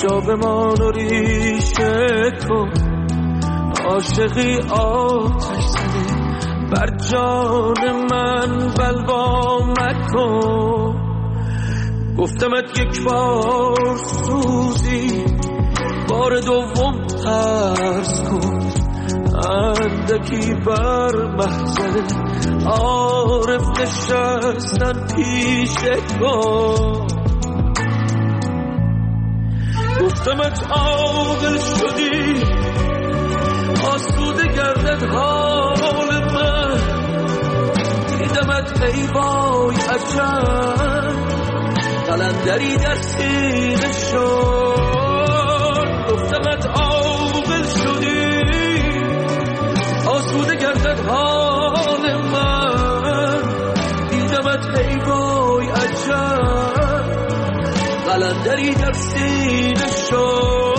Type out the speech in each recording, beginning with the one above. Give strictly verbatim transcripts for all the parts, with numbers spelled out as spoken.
جا بمان و ریشه کن، عاشقی آتش زده بر جان من بلوا مکن. گفتمت یک بار سوزی، بار دوم ترس کن، اندکی بر محضر عارف نشستن پیش کن. گفتمت عاقل شدی، آسوده گردد حال من، دیدمت ای وای عجب، قلندری در سینه شد. گفتمت عاقل شدی، آسوده گردد حال من، دیدمت ای وای عجب، قلندری در سینه شد.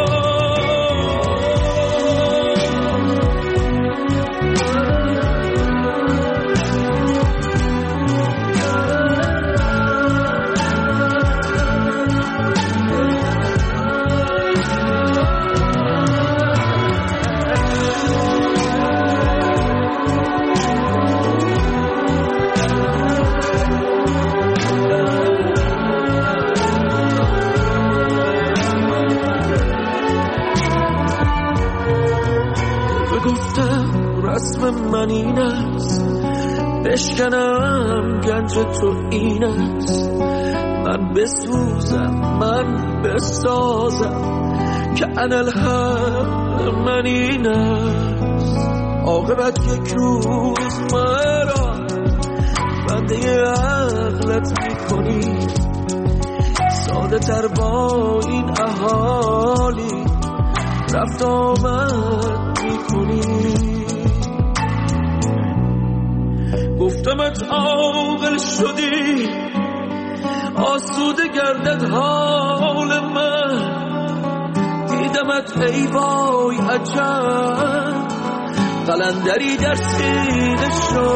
رسم من این است، بشکنم گنج تو این است، من بسوزم من بسازم که انالحق من این است. عاقبت یک روز مرا بنده عقلت میکنی، ساده تر با این احالی رفت آمد میکنی. گفتمت عاقل شدی، آسوده گردد حال من، دیدمت ای وای عجب، قلندری در سینه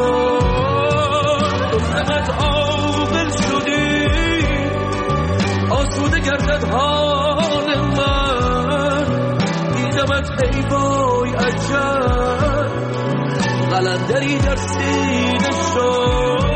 شد. گفتمت عاقل شدی، آسوده گردد حال من، دیدمت ای وای عجب، قلندری در سینه شد.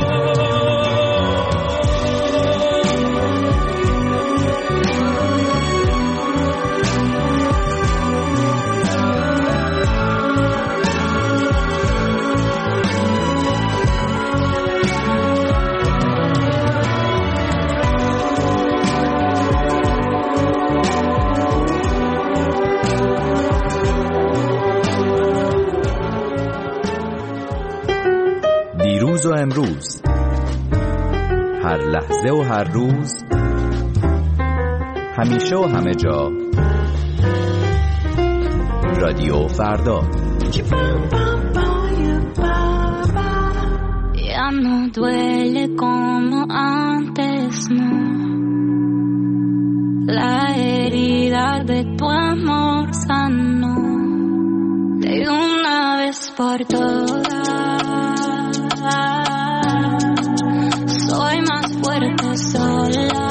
دیروز و امروز، هر لحظه و هر روز، همیشه و همه جا، رادیو فردا. Ya no duele como antes, no. La herida de tu amor sanó de una vez por todas. Soy más fuerte sola.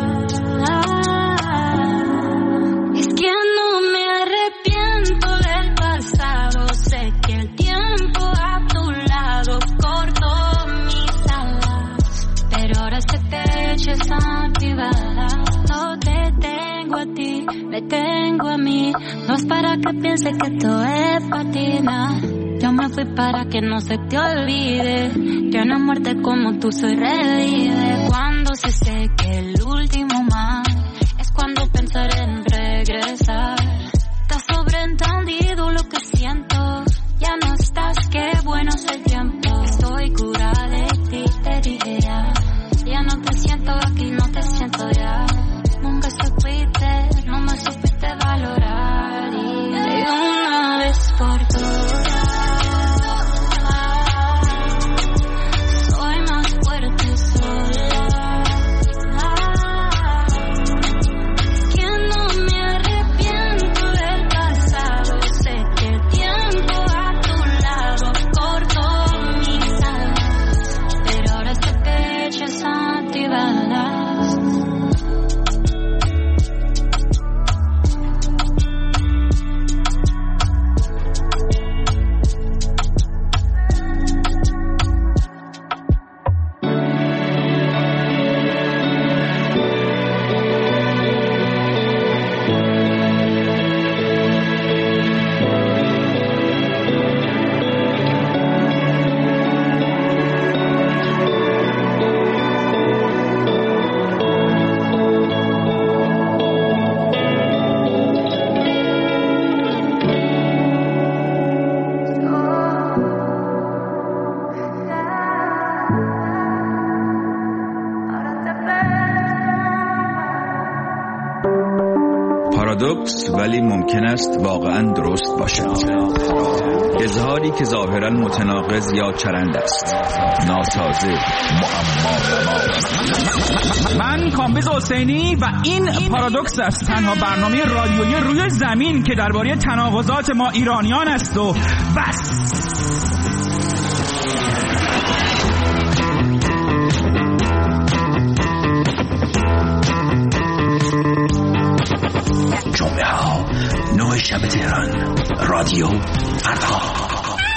Es que no me arrepiento del pasado. Sé que el tiempo a tu lado cortó mis alas, pero ahora este techo está activada. No te tengo a ti, me tengo a mí. No es para que piense que esto es patina. Yo me fui para que no se te olvide que una muerte como tú soy revive. Cuando se seque el último mar, es cuando pensaré en regresar. Te has sobreentendido lo que siento. Ya no estás, qué bueno es el tiempo. Estoy curada de ti, te dije ya. Ya no te siento aquí, no te siento ya. Nunca supiste, no me supiste valorar. Y de una vez por todas پارادوکس ولی ممکن است واقعا درست باشد. اظهاری که ظاهرا متناقض یا چرند است، ناسازه، معما. من کامبیز حسینی و این پارادوکس است، تنها برنامه رادیویی روی زمین که درباره تناقضات ما ایرانیان است و بس. جمعه ها نه شب تهران، رادیو فردا.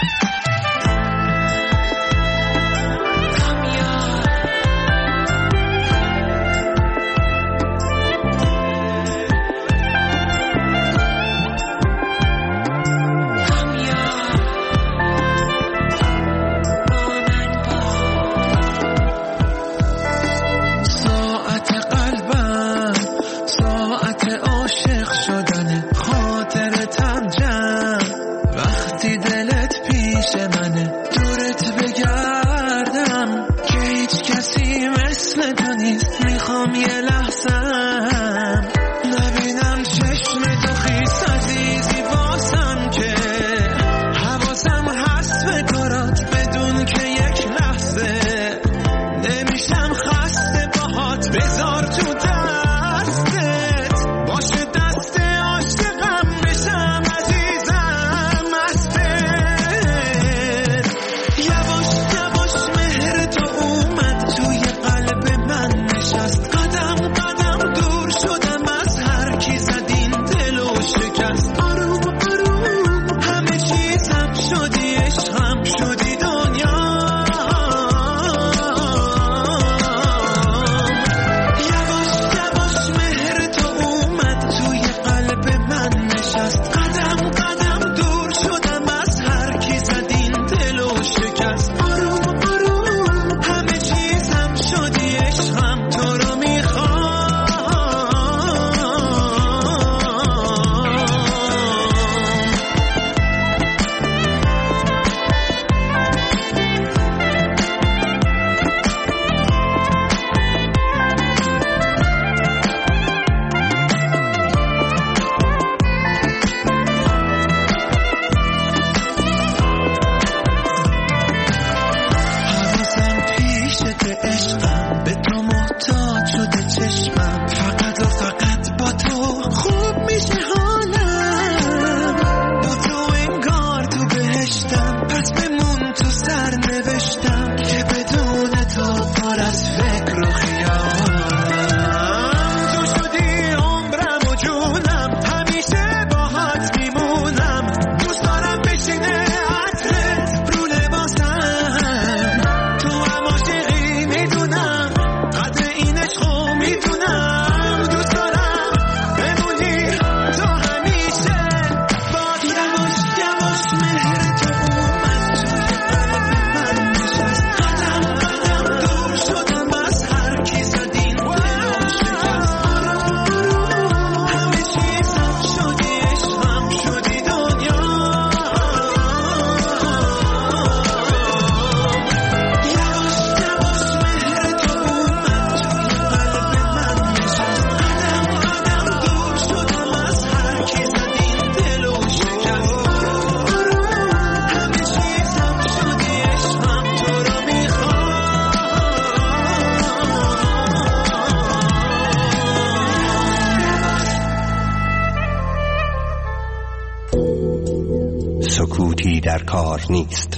سکوتی در کار نیست.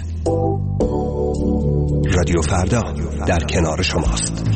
رادیو فردا در کنار شماست.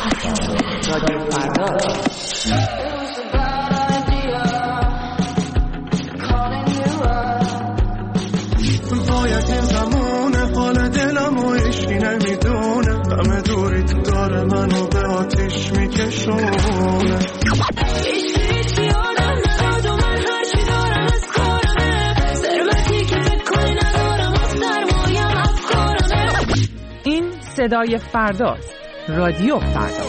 رادیو فردا. باید این زمونه حال دلم و عشقی نمیدونه همه دوری تو داره منو به آتیش میکشونه. این صدای فرداست. رادیو فردا.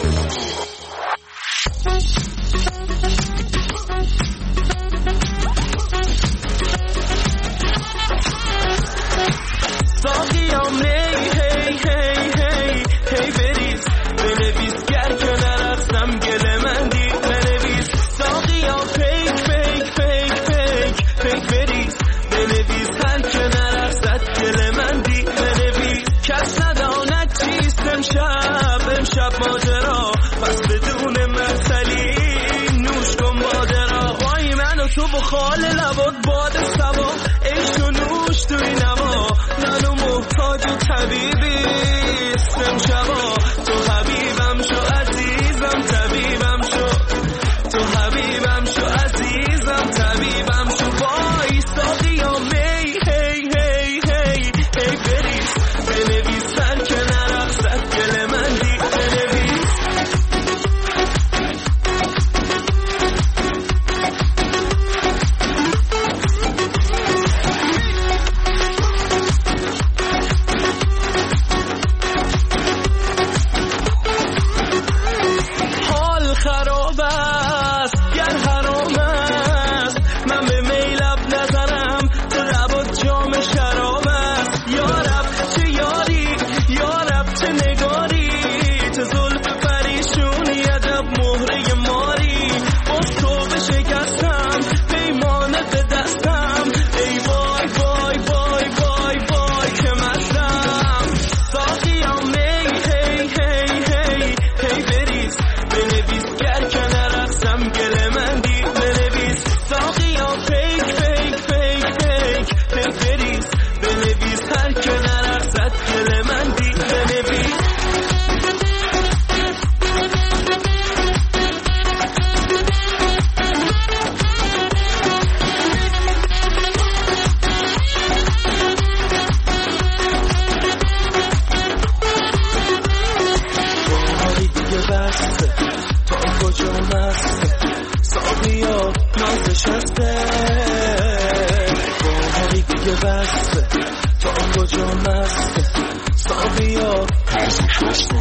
ساقیام هی هی هی هی هی بریز بنویس گر که نرفتم گل من دی بنویس. ساقیام فیک فیک فیک فیک فیک بریز بنویس هر که نرفتد گل من دی بنویس. کس نداند چیست امشب امشب ماجرا پس بدون مثلی نوش کن باده را. وای من و تو بخال لبات باد سوا عشق و نوش توی نما منو محتاج طبیبی استم شبا. تو حبیبم شو عزیزم طبیبم شو تو حبیبم شو عزیزم طبیبم شو. وای ساقیام می هی هی هی هی بریز بنویس هر که نرقصد گل من دی بنویس. حال خراب است گر حرام است من به میلب نظرم تو لبات جام شراب است. یارب چه یاری یارب چه نگاری چه زلف پریشونی عجب مهره ماری. باز تو بشکستم پیمانت به دستم ای وای وای وای وای وای که مستم. ساقیام می هی هی هی هی بریز بنویس گر که نرقصم گل من دی بنویس. ساقیام فیک فیک فیک فیک فیک بریز بنویس هر که نرقصد گل من دی بنویس. باهایی دیگه بسته تا کجا مسته ساقیا نازش هسته. باهایی دیگه بسته تا کجا مسته ساقیا نازش هسته.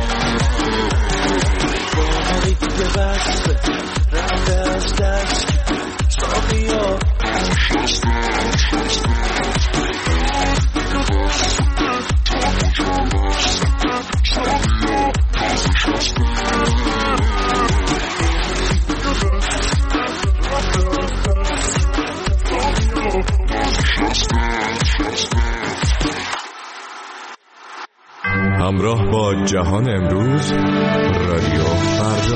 باهایی دیگه بسته رفته از دست ساقیا نازش هسته. همراه با جهان امروز رادیو فردا.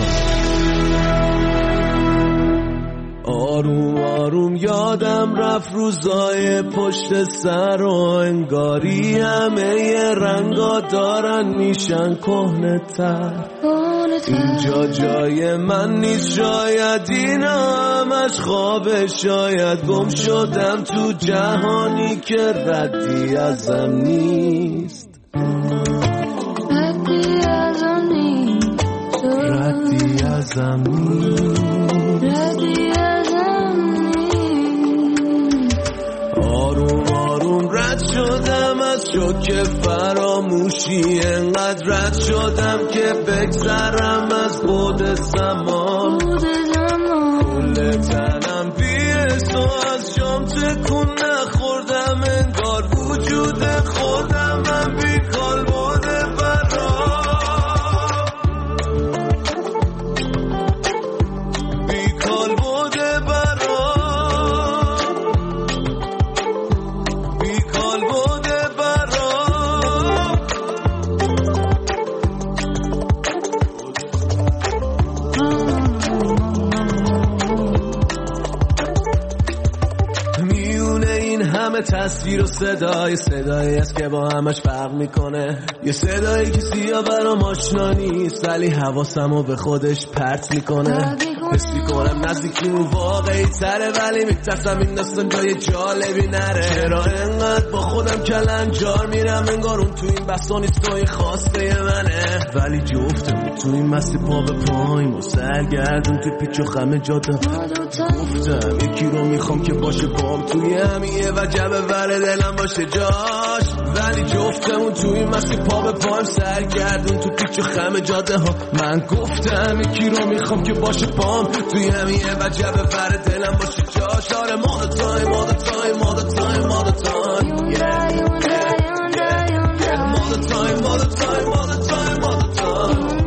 آروم آروم یادم رفت روزای پشت سر و انگاری همه رنگا دارن میشن کهنه تر. اینجا جای من نیست شاید اینا همش خوابه شاید گم شدم تو جهانی که ردی ازم نیست. ردی ازم نیست ردی ازم نیست ردی ازم نیست. آروم آروم رد شدم از شوک فراموشی انقدر رد شدم که بگذرم از خود زمان. کل تنم بیست و از شام تکون نخوردم انگار وجود خوردم من بیکال بوده برام بیکال بوده برام بیکال بوده برام. همه تصویر و صدای صدایی است که با همش فرق میکنه. یه صدایی که سیاه برام آشنا نیست ولی حواسمو به خودش پرت میکنه. حس میکنم نزدیکیمون واقعی تره ولی میترسم این داستان جای جالبی نره. چرا انقدر با خودم کلنجار میرم انگار اون تو این بسا نیست و این خواسته منه. ولی جفتم تو این مستی پا به پاییم و سرگردون تو پیچ و خم جاده. گفتم یکی رو میخوام که باشه بام توی همیه و جبه ور دلم باشه جاش. ولی جفتمون تو این مستی پا به پاییم سرگردون تو پیچ و خم جاده ها. من گفتم یکی رو میخوام که باشه بام توی همیه و جبه ور دلم باشه جاش. آره ما دا تایم ما دا تایم ما دا تایم ما دا تایم ما دا تایم ما دا تایم ما دا تایم ما دا تایم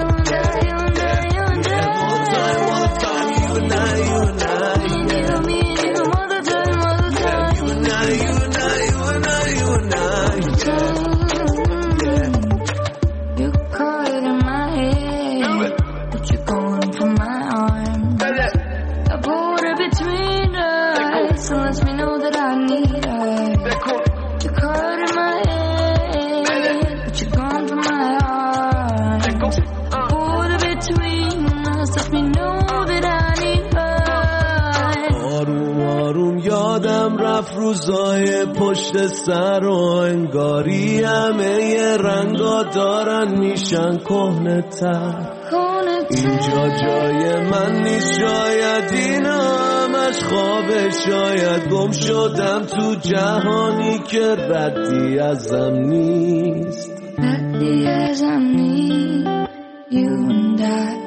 روزای پشت سر و انگاری همه ی رنگا دارن میشن کهنه تر. اینجا جای من نیست شاید اینا همش خوابه. شاید گم شدم تو جهانی که ردی ازم نیست. ردی ازم نیست. You and I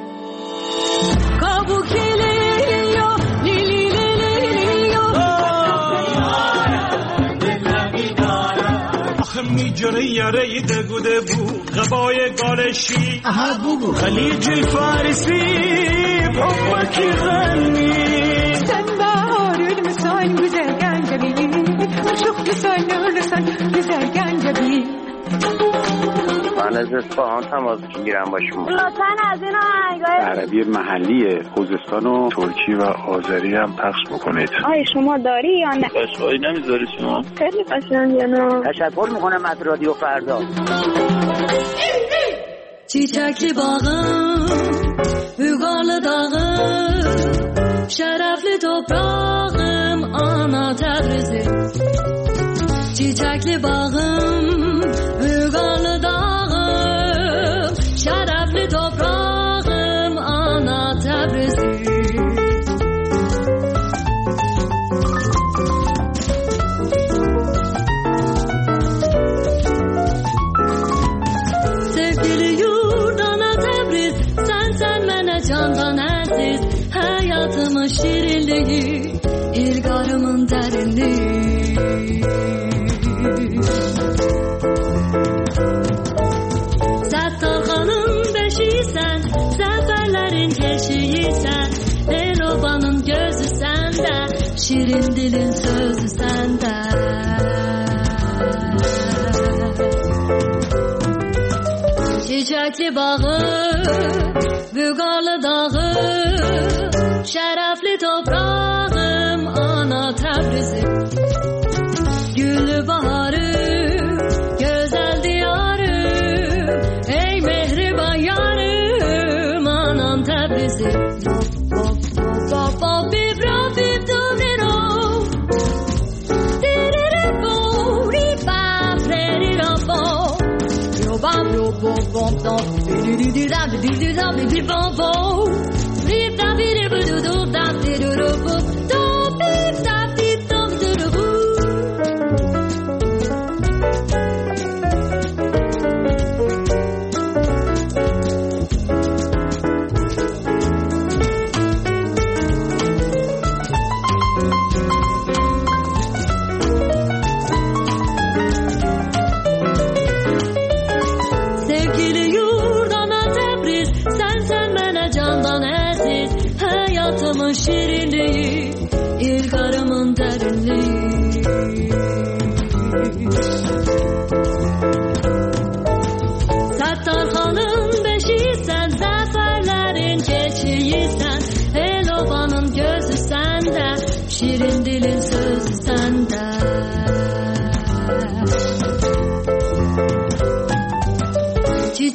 میجره یاره دگوده بود غبای گالشی خلیج الفارسی بحبکی غنی sen baharın mısın güzel gencebi aşık güzel nurlusun güzel gencebi. من از اصفهان تماس میگیرم با شما. لطفاً از این آهنگای عربی محلی خوزستان و ترکی و آذری هم پخش بکنید. آی شما داری یا نه؟ قشقایی نمیذاری شما؟ خیلی قشنگه نه. تشکر میکنم از رادیو فردا. چیچکی باغم بوگال داغم شرفلی toprağım ana Təbrizi. Çiçekli bağım bوگال dağım şerefli toprağım ana Təbrizi. Sevgili yurt ana Təbriz, sen sen mənə candan əziz. Hayatımın şirinliği, ilgarımın derinliği. Sattarxanın beşiysən, səfərlərin keşiysən. Elovanın gözü səndə, şirin dilin sözü səndə. Çiçekli bağı, bوگال dağım, şerefli toprağım ana Təbrizi. Güllü baharım, güzel diyarım, ey mehriban yarım anam Təbrizi. Bop bop bip rop bip dum diro, diriri bo ripa preri robo, yo bam yo bom bom dom, di di di da di di da di di bom bom, rip da di di bu du da di du du bu, do bip da bip dum du du bu. Sevgili yurt ana Təbriz, sen sen mənə candan əziz. Hayatımın şirinliği, ilgarımın derinliği. Sattarxanın beşiysən, zəfərlərin keçiysən. Elovanın gözü səndə, şirin dilin sözü səndə.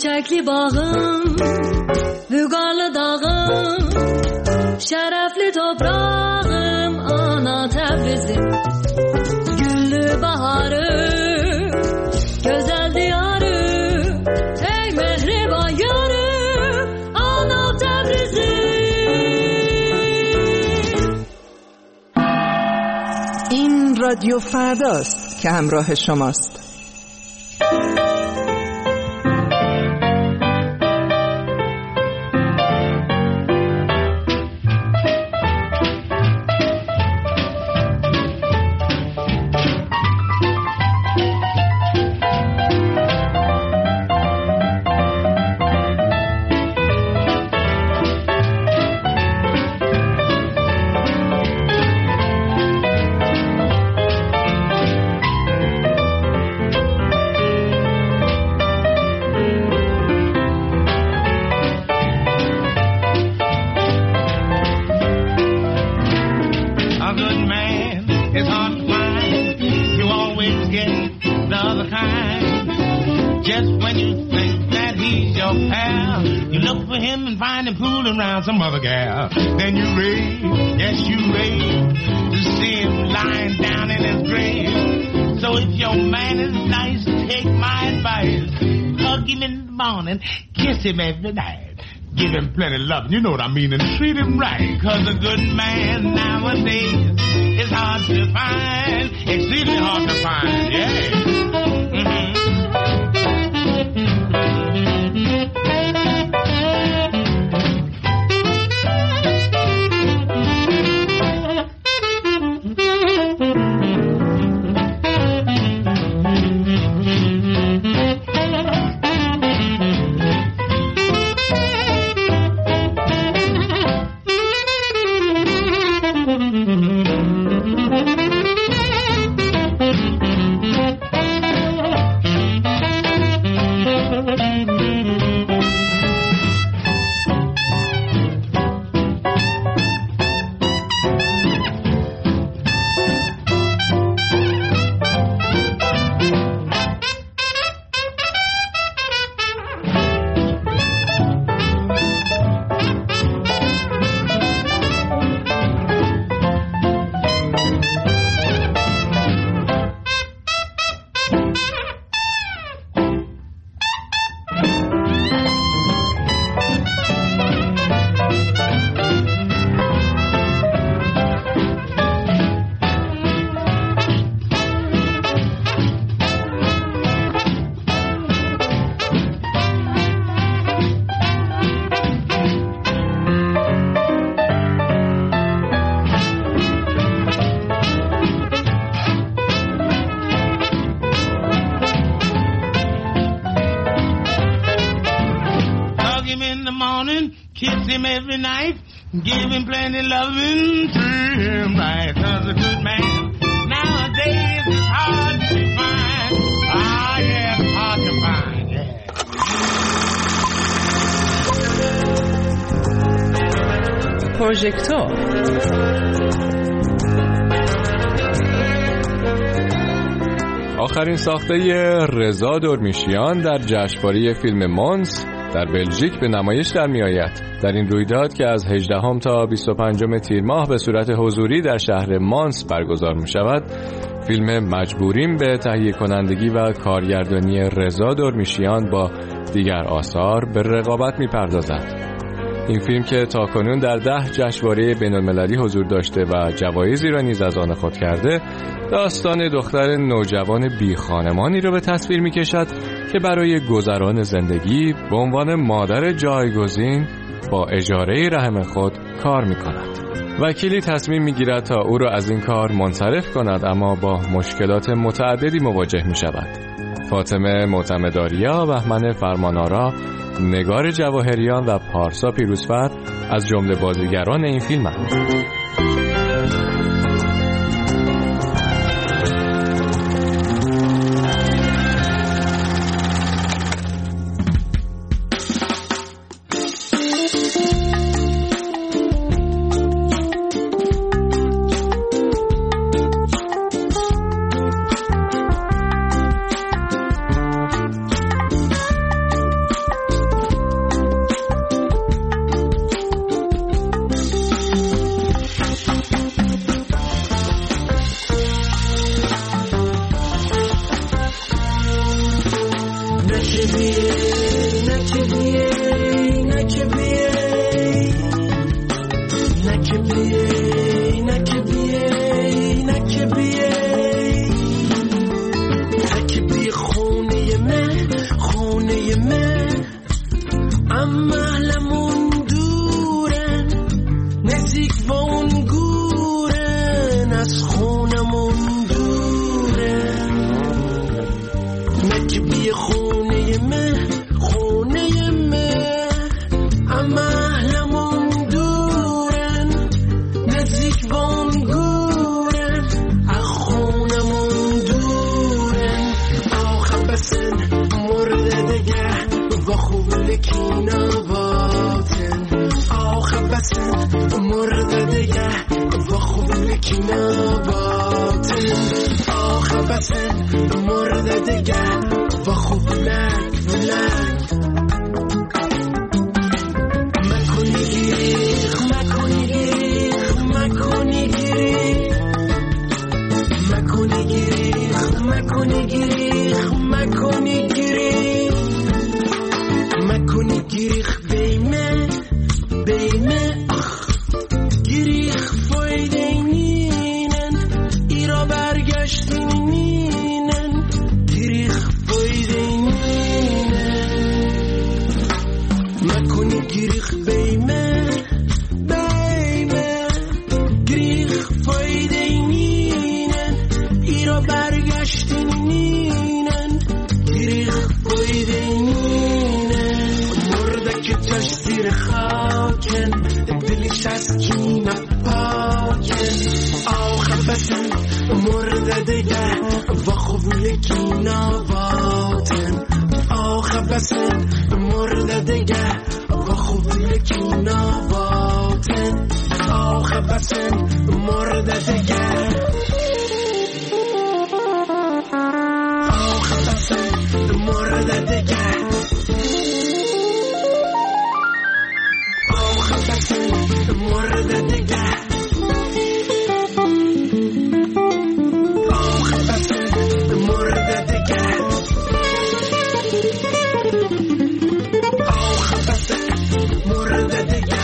çiçekli bağım, vügarlı dağım, şerefli toprağım, ana Tebrizim. Güllü baharı, güzel diyarı, ey mehriban yarı, ana Tebrizim. این رادیو فرداست که همراه شماست. Some other gal, then you rave, yes you rave, to see him lying down in his grave. So if your man is nice, take my advice, hug him in the morning, kiss him every night, give him plenty of love, you know what I mean, and treat him right, cause a good man nowadays is hard to find, exceedingly hard to find, yeah. Mm-hmm. Kiss him every night, give him plenty loving, treat him right, cause a good man nowadays is hard to find. Ah, yeah, it's hard to find, yeah. پروژکتور آخرین ساخته رضا دورمیشیان در جشنواره فیلم مانس در بلژیک به نمایش در می آید. در این رویداد که از هجدهم تا بیست و پنجم تیر ماه به صورت حضوری در شهر مانس برگزار می شود، فیلم مجبوریم به تهیه کنندگی و کارگردانی رضا دورمیشیان با دیگر آثار به رقابت می پردازد. این فیلم که تاکنون در ده جشنواره بین‌المللی حضور داشته و جوایزی را نیز از آن خود کرده، داستان دختر نوجوان بی خانمانی را به تصویر می کشد که برای گذران زندگی به عنوان مادر جایگزین با اجاره رحم خود کار می کند. وکیلی تصمیم می گیرد تا او را از این کار منصرف کند، اما با مشکلات متعددی مواجه می شود. فاطمه معتمدآریا، بهمن فرمانآرا، نگار جواهریان و پارسا پیروزفر از جمله بازیگران این فیلم‌اند. اما لمون دورن نزدیک و اون گورن از خونمون دورن نک بی خونه مه خونه مه اما لمون دورن نزدیک و اون گورن از خونمون دورن آخه بسن مرده دگه و خوب لکین آباتن آخه بسن مرده دگه و خوب لکین آباتن آخه بسن مرده دگه و خوب لک لک مکنی گیریخ مکنی گیریخ مکنی گیریخ مکنی گیریخ مکنی گیریخ مکنی گیریخ مکنی گیریخ بیمه بیمه اخ گیریخ فایده نینن ایرا برگشتین نینن گیریخ فایده نینن مکنی گیریخ بیمه بیمه گیریخ فایده نینن ایرا برگشتین نینن گیریخ فایده نینن مرده که تاش زیر خاکن دلش از کینه پاکن آخه بسن مرده دیگه و خوب لکینا باتن آخه بسن مرده دیگه و خوب لکینا باتن آخه بسن مرده دیگه آخه بسن مرده دیگه آخه بسن مرده دیگه آخه بسن مرده دیگه آخه بسن مرده دیگه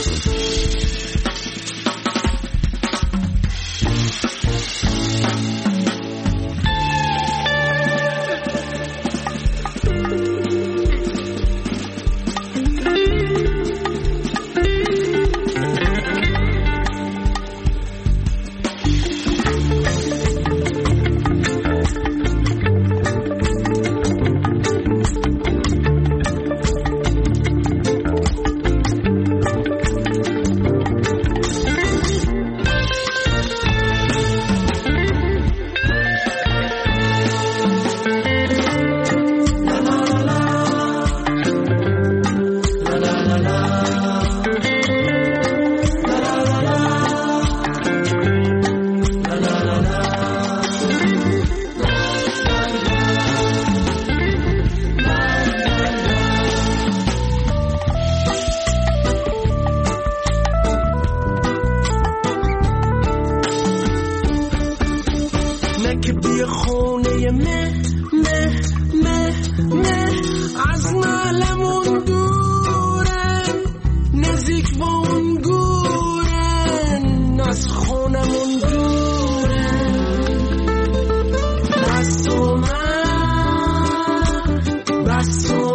نک بی خونه مه مه مه مه از نالمون دورن نزدیک و اون گورن از خونمون دورن بس و من بس و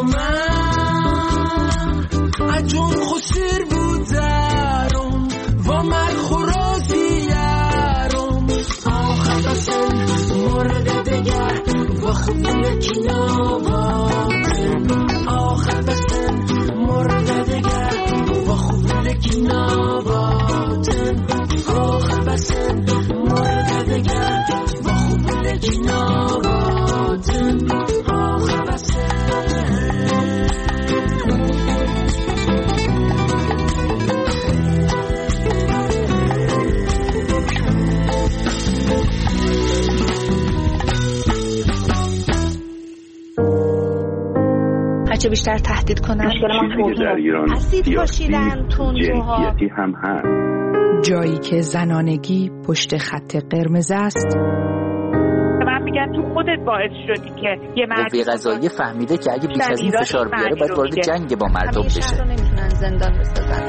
من اجون خسر بودارم و من خورازیارم آخه بسن مرده دیگه و خوب لکینا باتن آخه بسن مرده دیگه و خوب لکینا باتن آخه بسن مرده دیگه و خوب لکینا باتن آخه بسن هرچه بیشتر تهدید کنن در ایران اسید پاشیدن تندروها هم هست جایی که زنانگی پشت خط قرمز است. من میگم تو خودت باعث شدی که یه مرد قوه قضاییه فهمیده که اگه بیش از این فشار بیاره باید وارد جنگ با مردم بشه. همیشه رو نمیتونن زندان بسازن.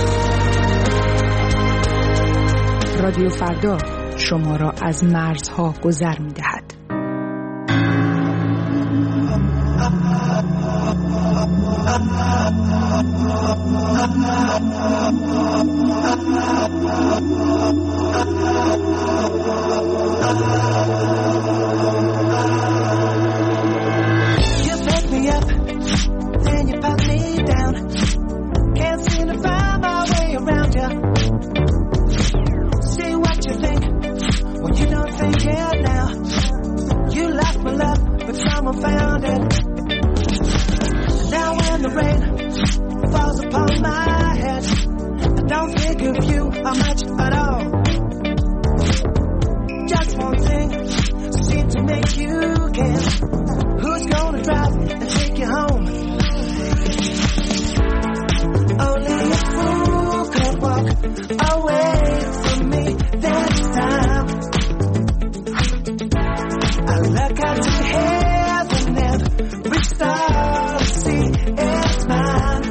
رادیو فردا شما را از مرزها گذر میدهد. Ah pick me up, then you put me down. Can't seem to find my way around you. Say what you think when you don't think it now. You lost my love, but someone found it. Now when the rain falls upon my head, I don't think of you how much at all. Just one thing seems to make you care. Who's gonna drive and take you home? Only a fool could walk away from me this time. I look out to heaven, every star I see is mine.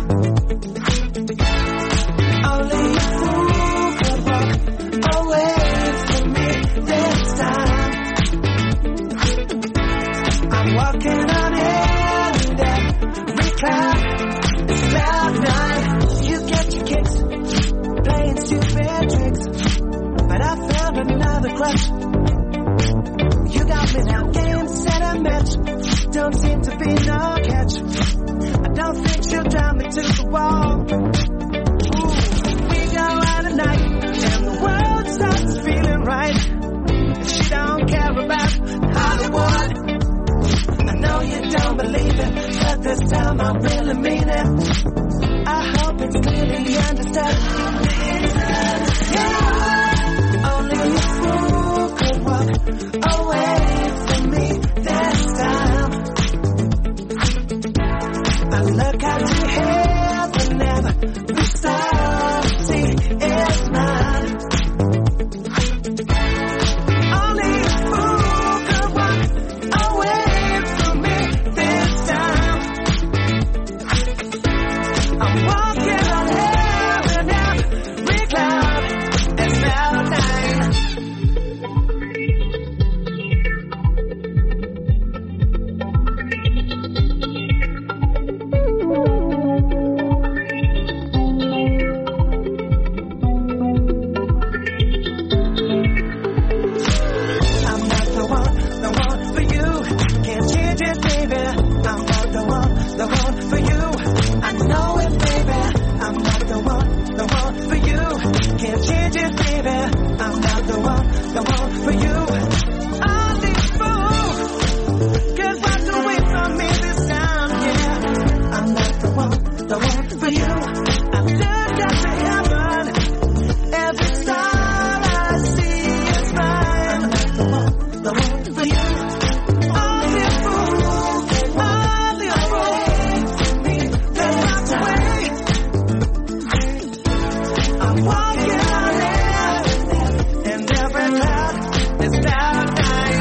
Only a fool could walk away from me this time. I'm walking on air and every cloud is cloud nine. You get your kicks playing stupid tricks, but I found another clutch. You got me now, game, set, and match. Don't seem to be no catch. I don't think she'll drive me to the wall. Ooh, we go out at night, and the world starts feeling right. She don't care about Hollywood. I know you don't believe it, but this time I really mean it. I hope it's clearly understood. Yeah, only a fool could walk away from me this time. I look out to heaven, every star I see is mine. Only a fool could walk away from me this time. I'm walking on heaven, every cloud is cloud nine. I'm not the one, the one for you. Can't change it, baby. I'm not the one, the one for you. I know it, baby. I'm not the one, the one for you. Can't change it, baby. I'm not the one, the one for you. All these fools could walk away from me this time, yeah. I'm not the one, the one for you. I've looked up to heaven. Every star I see is mine. I'm not the one, the one for you. All the fools, all the fools, they walk away. I'm walking on air, and every cloud is cloud nine.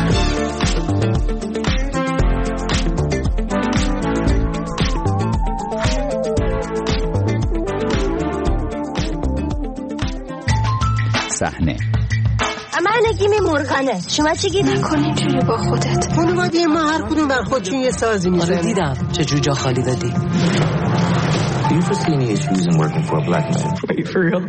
صحنه من نگیم مرغانه. شما چی گیری؟ نکن اینجوری با خودت. خانواده ما هر کدوم بر خودشون یه سازی میزنن. آره دیدم چه جور جا خالی دادی. Do you foresee any issues in working for a black man? Wait, for real?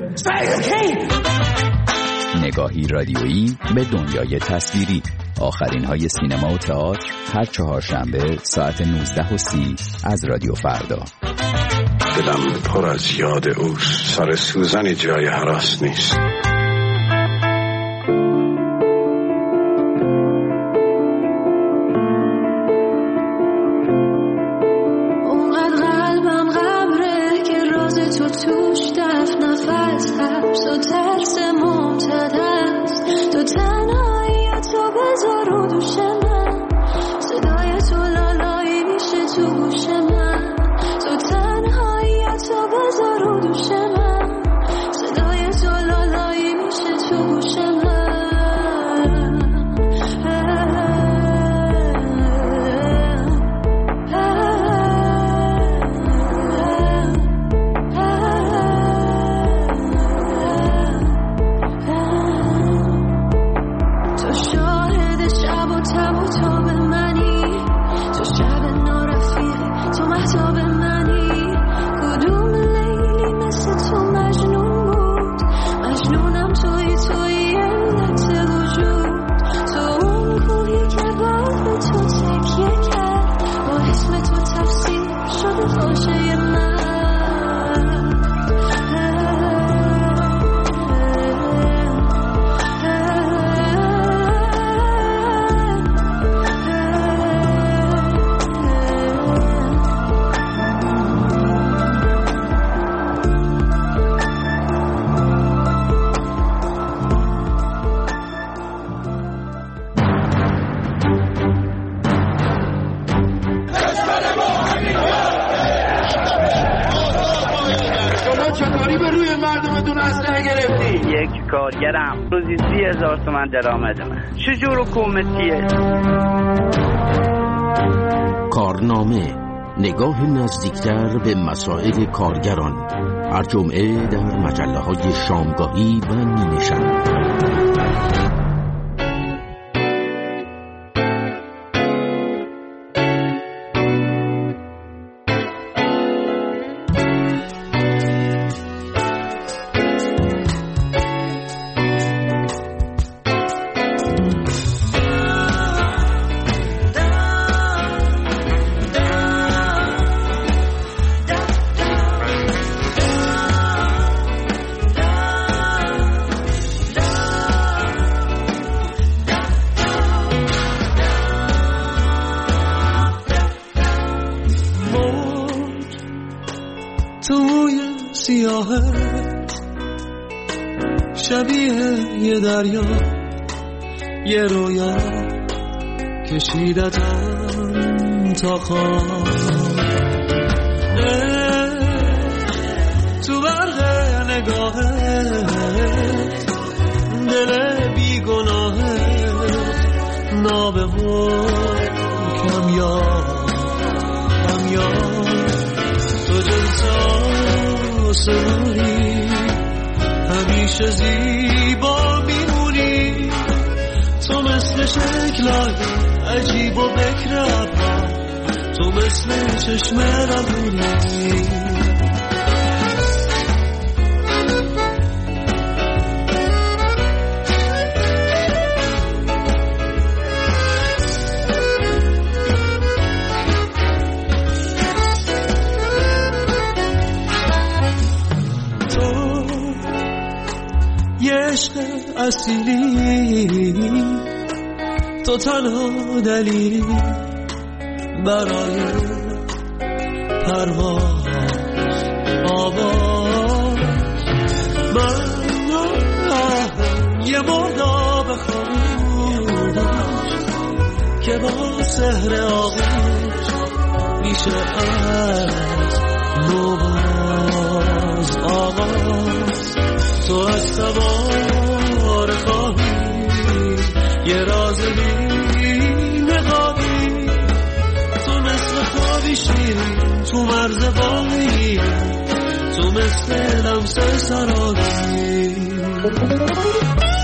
نگاهی رادیویی به دنیای تصویری. آخرین های سینما و تئاتر هر چهارشنبه ساعت نوزده و سی از رادیو فردا. دلم پر از یاد اوست. سر سوزنی جای هراس نیست. توش دفت نفس حبس و ترس ممتد است. تو تنهایی تو بذار رو دوش من. صدای تو لالایی میشه تو گوش من. تو تنهایی تو بذار رو دوش من. صدای تو لالایی چطوری به روی مردمتون اسلحه گرفتی؟ یک کارگرم روزی سی هزار تومن درآمد من. چجور حکومتیه؟ کارنامه، نگاه نزدیکتر به مسائل کارگران، هر جمعه در مجله های شامگاهی و نیمه شب. شبیه یه دریا، یه رویا کشیدتم تا خواب، تو برق نگاهت دل بیگناهه نابه و کمیاب کمیاب، تو جلسا سواری همیشه زیبا میمونی، تو مثل شکلای عجیب و بکر تو مثل چشم رمونی. عشق اصیلی، تو تنها دلیلی برای پرواز آواز، من یه مرداب خاموش که با سحر آغوش میشه از نوباز آغاز، تو از سوار خواهی یه راز بی نقابی، تو مثل خوابی شیرین تو مرز باقی، تو مثل لمس سرابی.